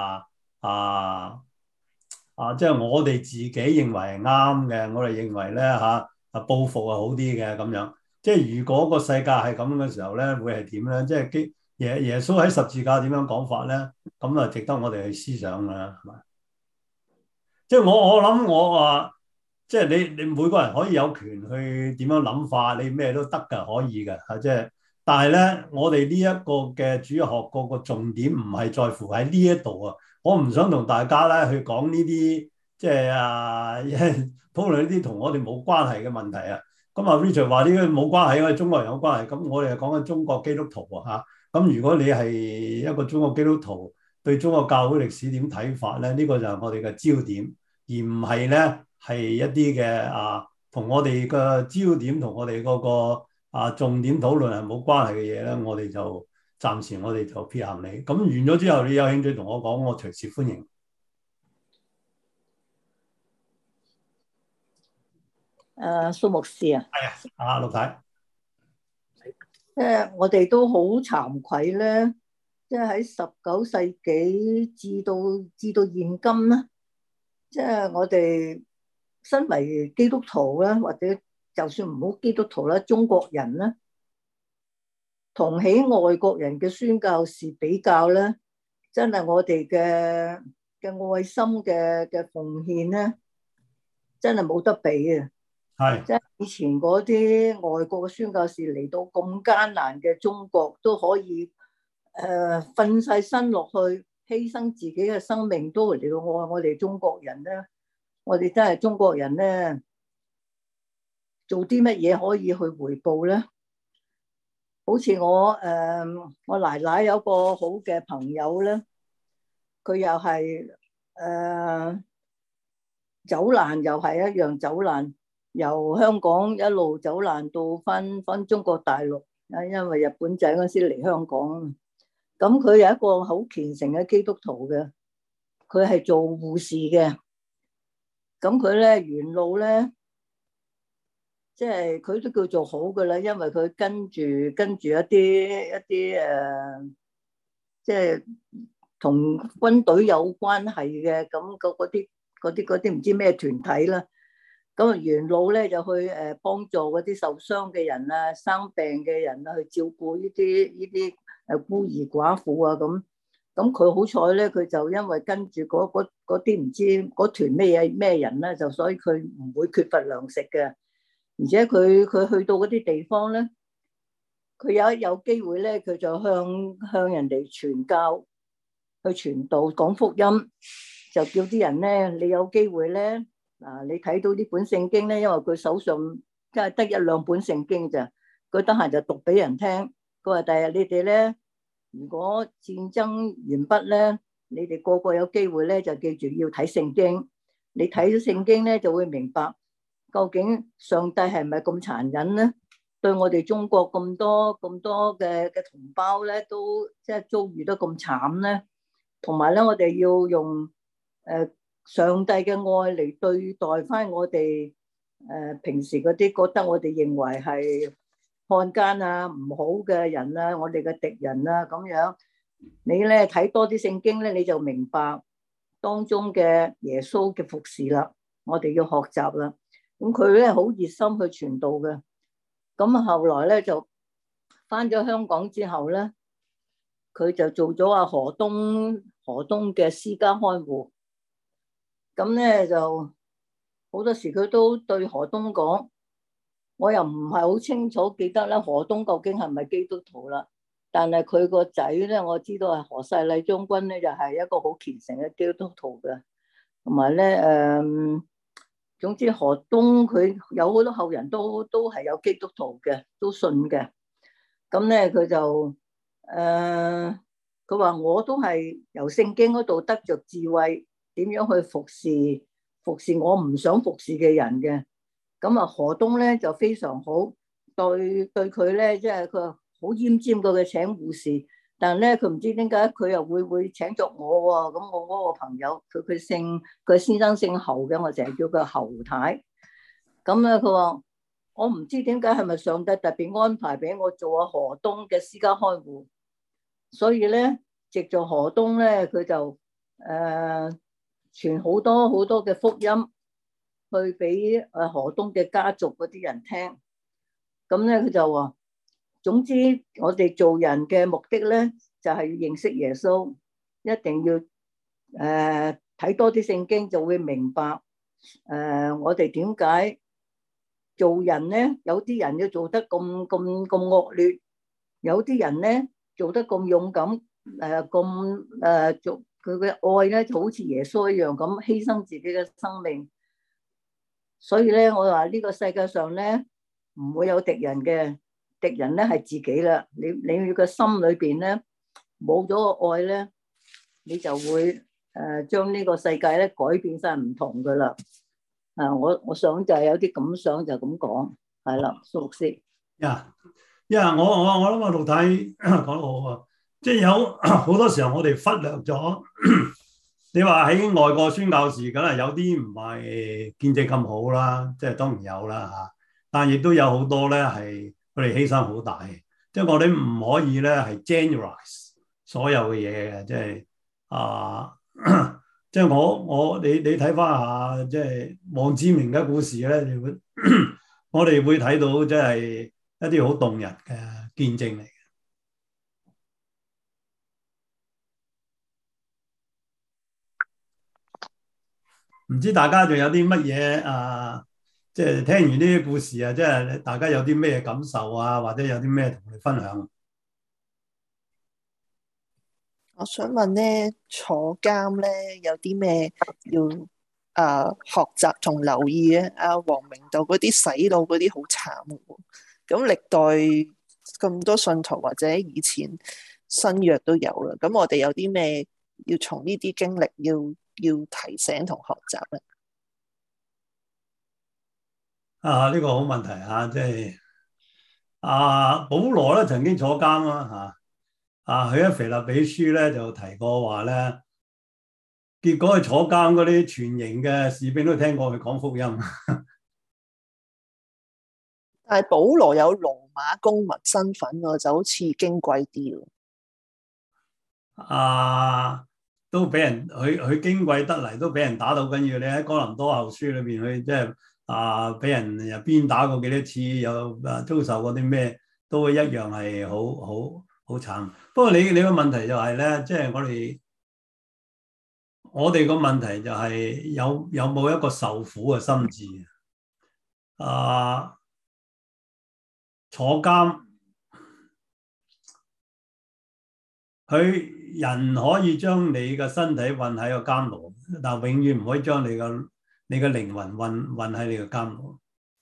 即係我哋自己認為係啱嘅，我哋認為咧報復係好啲嘅咁樣。即係如果個世界係咁嘅時候咧，會係點咧？即係耶穌喺十字架點樣講法咧？咁啊，值得我哋去思想㗎啦，係嘛？即係我諗我話，即係你每個人可以有權去點樣諗法，你咩都得㗎，可以㗎嚇。即係，但係咧，我哋呢一個嘅主日學個重點唔係在乎喺呢一度啊。我唔想同大家咧去講呢啲，即係討論呢啲同我哋冇關係嘅問題啊。咁Richard 話呢個冇關係，我哋中國人有關係。咁我哋係講緊中國基督徒啊嚇。咁如果你係一個中國基督徒，對中國教會歷史點睇法咧？呢個就係我哋嘅焦點，而唔係咧係一啲嘅同我哋嘅焦點同我哋嗰個重點討論係冇關係嘅嘢咧，我哋就暫時我哋就撇行你。咁完咗之後，你有興趣同我講，我隨時歡迎。 蘇牧師啊， 係啊，陸太， 我哋都好慚愧咧，即係喺19世紀至到現今咧，即係我哋身為基督徒咧，或者就算唔好基督徒啦，中國人咧，同起外國人嘅宣教士比較咧，真係我哋嘅愛心嘅奉獻咧，真係冇得比啊！ 係即係以前嗰啲外國嘅宣教士嚟到咁艱難嘅中國，都可以瞓晒身落去，犧牲自己嘅生命，都嚟到愛我哋中國人咧。我哋真係中國人咧，做啲乜嘢可以去回報咧？好似我奶奶有個好嘅朋友咧，佢又係走難，又係一樣走難。由香港一路走難到翻中國大陸，因為日本仔嗰時嚟香港，咁佢有一個好虔誠嘅基督徒嘅，佢係做護士嘅，咁佢咧沿路咧，即係佢都叫做好噶啦，因為佢跟住一啲即係同軍隊有關係嘅，咁嗰啲唔知咩團體啦。咁沿路咧就去幫助嗰啲受傷嘅人啊、生病嘅人啊，去照顧呢啲孤兒寡婦啊咁。咁佢好彩咧，佢就因為跟住嗰啲唔知嗰團咩人咧，就所以佢唔會缺乏糧食嘅。而且佢去到嗰啲地方咧，佢有機會咧，佢就向人哋傳教，去傳道講福音，就叫啲人咧，你有機會咧。你睇到呢本聖經咧，因為佢手上真係得1、2本聖經咋，佢得閒就讀俾人聽。佢話第日你哋咧，如果戰爭完畢咧，你哋個個有機會咧，就記住要睇聖經。你睇咗聖經咧，就會明白究竟上帝係咪咁殘忍咧？對我哋中國咁多嘅同胞咧，都即係遭遇得咁慘咧。同埋咧，我哋要用上帝嘅愛嚟對待翻我哋平時嗰啲覺得我哋認為係漢奸啊、唔好嘅人啊、我哋嘅敵人啊咁樣。你咧睇多啲聖經咧，你就明白當中嘅耶穌嘅服侍啦。我哋要學習啦。咁佢咧好熱心去傳道嘅。咁後來咧就翻咗香港之後咧，佢就做咗阿何東嘅私家看護。咁咧就好多時佢都對何東講，我又唔係好清楚記得咧何東究竟係咪基督徒啦，但係佢個仔咧我知道係何世禮將軍咧，就係一個好虔誠嘅基督徒嘅，同埋咧總之何東佢有好多後人都係有基督徒嘅，都信嘅。咁咧佢就佢話我都係由聖經嗰度得着智慧，點樣去服侍服侍我唔想服侍嘅人嘅。咁啊，何東咧就非常好，對佢咧，即係佢好奄尖過佢請護士，但係咧佢唔知點解佢又會請咗我喎。咁我嗰個朋友，佢先生姓侯嘅，我成日叫佢侯太。咁咧佢話我唔知點解係咪上帝特別安排俾我做阿何東嘅私家看護，所以咧藉助何東咧，佢就傳好多好多嘅福音去俾何東嘅家族嗰啲人聽。咁咧佢就話，總之我哋做人嘅目的咧就係要認識耶穌，一定要睇多啲聖經，就會明白我哋點解做人咧，有啲人要做得咁惡劣，有啲人咧做得咁勇敢，做佢嘅愛咧就好似耶穌一樣咁犧牲自己嘅生命。所以咧，我話呢個世界上咧唔會有敵人嘅，敵人咧係自己啦。你個心裏邊咧冇咗個愛咧，你就會將呢個世界咧改變晒唔同噶啦。我想就係有啲感想就咁講，係啦，蘇牧師。 我諗阿陸太講得好啊，即係有好多時候我哋忽略咗。你話喺外國宣教士，梗係有啲唔係見證咁好啦，即係當然有啦嚇，但亦都有好多咧係佢哋犧牲好大嘅，即係我哋唔可以咧係 generalize 所有嘅嘢嘅，即係即係你睇翻下即係王志明嘅故事咧，我哋會睇到即係一啲好動人嘅見證嚟。唔知大家仲有啲乜嘢即係聽完呢啲故事啊，即係大家有啲咩感受啊，或者有啲咩同我哋分享？ 我想問咧，坐監咧有啲咩要學習同留意咧？黃明道嗰啲洗腦嗰啲好慘喎，咁歷代咁多信徒或者以前新約都有啦，咁我哋有啲咩要從呢啲經歷要提醒同學習咧？ 呢個好問題嚇，即係保羅咧曾經坐監啦嚇，佢喺腓立比書咧就提過話咧，結果佢坐監嗰啲全營嘅士兵都聽過佢講福音。 但係保羅有羅馬公民身份喎，就好似矜貴啲喎。 都俾人佢矜貴得嚟，都俾人打到緊要。你喺哥林多後書裏邊，佢即係俾人又鞭打過幾多次，又遭受過啲咩，都會一樣係好慘。不過你個問題就係咧，即係我哋個問題就係有冇一個受苦嘅心志坐監，佢人可以將你嘅身體韞喺個監牢，但永遠唔可以將你嘅靈魂韞喺你嘅監牢。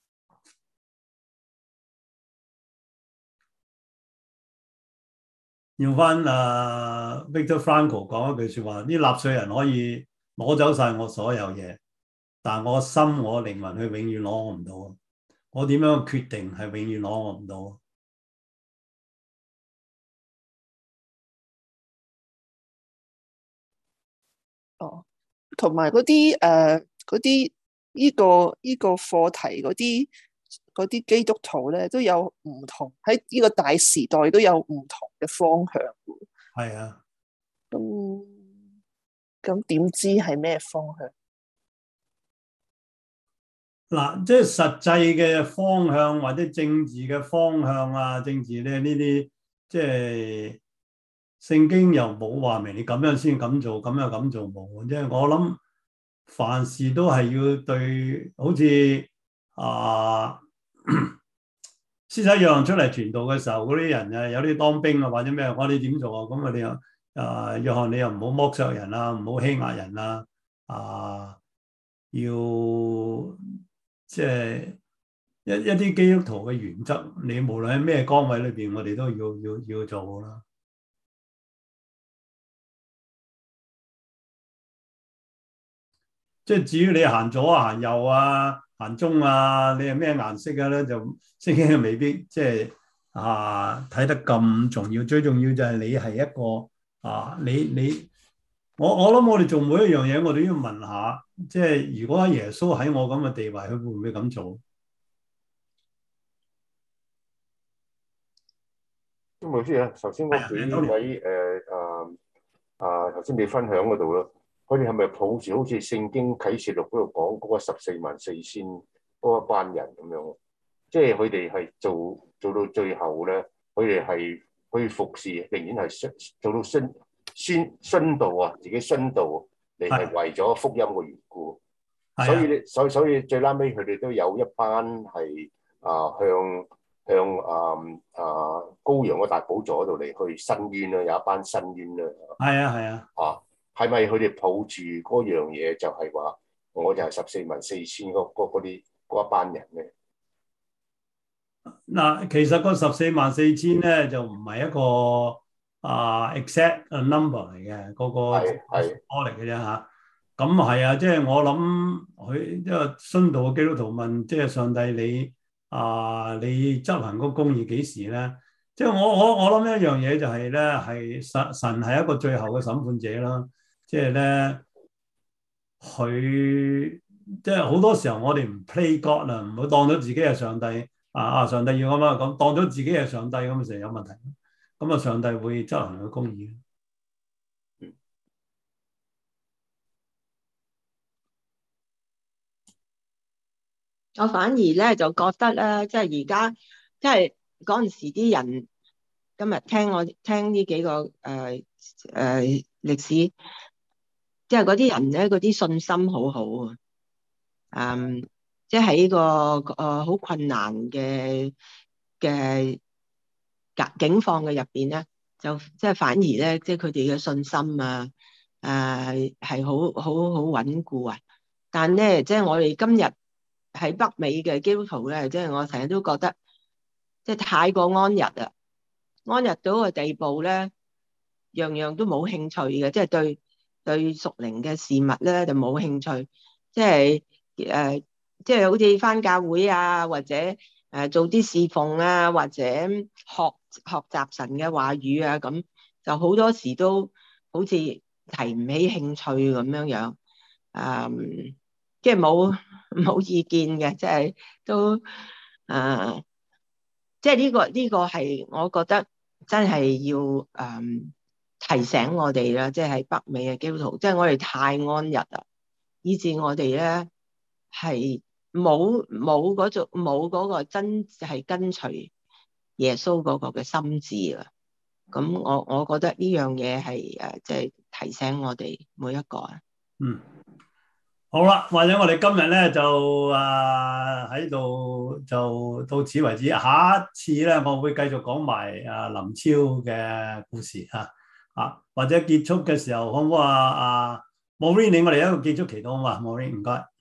用翻Viktor Frankl 講一句説話：啲納稅人可以攞走晒我所有嘢，但我心我靈魂佢永遠攞我唔到。我點樣決定係永遠攞我唔到。 同埋嗰啲呢個課題嗰啲基督徒咧都有唔同，喺呢個大時代都有唔同嘅方向。 係啊， 咁點知係咩方向？ 嗱，即係實際嘅方向或者政治嘅方向啊，政治咧呢啲，即係聖經又冇話明你咁樣先咁做，咁樣咁做冇。即係我諗凡事都係要對，好似施洗約翰出嚟傳道嘅時候，嗰啲人有啲當兵啊或者咩，我哋點做啊？咁你又約翰，你又唔好剝削人啊，唔好欺壓人啊，要即係一啲基督徒嘅原則，你無論喺咩崗位裏邊，我哋都要做啦。 即係至於你行左啊、行右啊、行中啊，你係咩顏色嘅咧，就聖經未必即係睇得咁重要。最重要就係你係一個我諗我哋做每一樣嘢，我哋都要問下，即係如果耶穌喺我咁嘅地位，佢會唔會咁做？ 咁牧師啊，頭先嗰幾位頭先你分享嗰度咯，佢哋係咪抱住好似聖經啟示錄嗰度講嗰個144000嗰一班人咁樣？即係佢哋係做到最後咧，佢哋係去服侍，仍然係做到殉道啊，自己殉道，你係為咗福音嘅緣故。所以最拉尾佢哋都有一班係向羔羊嘅大寶座度嚟去申冤啦，有一班申冤啦。 係啊。 係咪佢哋抱住嗰樣嘢，就係話我就係144000嗰一班人咧？ 嗱，其實個144000咧就唔係一個exact number 嚟嘅，嗰個多嚟嘅啫嚇。咁係啊，即係我諗佢因為殉道嘅基督徒問，即係上帝你執行個公義幾時咧？即係我諗一樣嘢就係咧，係神係一個最後嘅審判者啦。即係咧，佢即係好多時候我哋唔 play God 啦，唔好當咗自己係上帝上帝要咁啊，咁當咗自己係上帝咁成日有問題。咁上帝會執行佢公義。 我反而咧就覺得咧，即係而家即係嗰陣時啲人，今日聽呢幾個歷史，即係嗰啲人咧，嗰啲信心好好啊，即係喺個好困難嘅境況嘅入邊咧，就即係反而咧，即係佢哋嘅信心係好穩固啊。但咧，即係我哋今日喺北美嘅基督徒咧，即係我成日都覺得，即係太過安逸啊，安逸到個地步咧，樣樣都冇興趣嘅，即係對屬靈嘅事物咧就冇興趣，即係好似返教會啊，或者做啲侍奉啊，或者學習神嘅話語啊，咁就好多時都好似提唔起興趣咁樣，即係冇意見嘅，即係都即係呢個係我覺得真係要提醒我哋啦，即係喺北美嘅基督徒，即係我哋太安逸啦，以致我哋咧係冇嗰個真係跟隨耶穌嗰個嘅心志啦。咁我覺得呢樣嘢係即係提醒我哋每一個啊。 好啦，或者我哋今日咧就喺度就到此為止。下一次咧，我會繼續講埋林超嘅故事或者結束嘅時候，可唔可以Maureen，我哋一個結束祈禱好嘛？Maureen，唔該。